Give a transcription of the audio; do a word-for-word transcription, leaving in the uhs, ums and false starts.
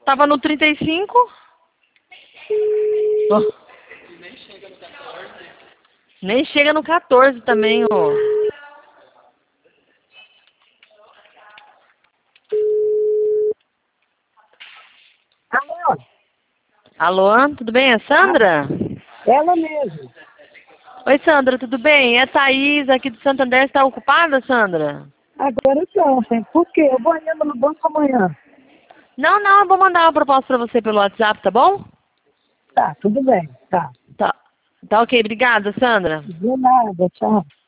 Tava no trinta e cinco. Oh. Nem chega no quatorze também, ó. Alô? Alô, tudo bem? É Sandra? Ela mesmo. Oi, Sandra, tudo bem? É Thaís aqui do Santander. Está ocupada, Sandra? Agora então, por quê? Eu vou indo no banco amanhã. Não, não, eu vou mandar uma proposta pra você pelo WhatsApp, tá bom? Tá, tudo bem, tá. Tá, tá ok. Obrigada, Sandra. De nada, tchau.